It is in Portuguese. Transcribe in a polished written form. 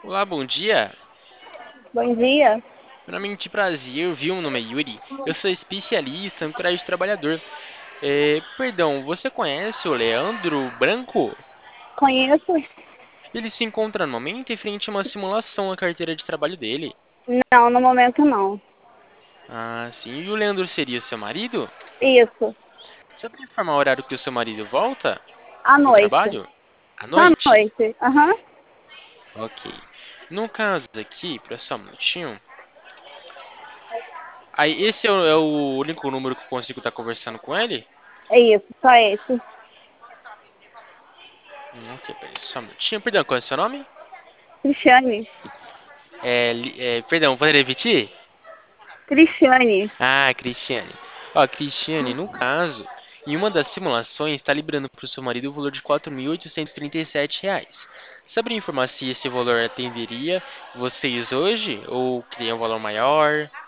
Olá, bom dia. Bom dia. Primeiramente, prazer, viu? Meu nome é Yuri. Eu sou especialista em coragem de trabalhador. Perdão, você conhece o Leandro Branco? Conheço? Ele se encontra no momento em frente a uma simulação na carteira de trabalho dele. Não, no momento não. Ah, sim. E o Leandro seria seu marido? Isso. Você pode informar o horário que o seu marido volta À do noite. trabalho? À Só à noite? noite. Aham. Ok. No caso aqui, para só um minutinho. Aí, esse é o único número que eu consigo estar conversando com ele? É isso, só esse. Ok, peraí, só um minutinho. Perdão, qual é o seu nome? Cristiane. Perdão, pode repetir? Cristiane. Ah, Cristiane. Ó, Cristiane, no caso, em uma das simulações está liberando para o seu marido o valor de R$ 4.837. Saberia informar se esse valor atenderia vocês hoje ou queria um valor maior?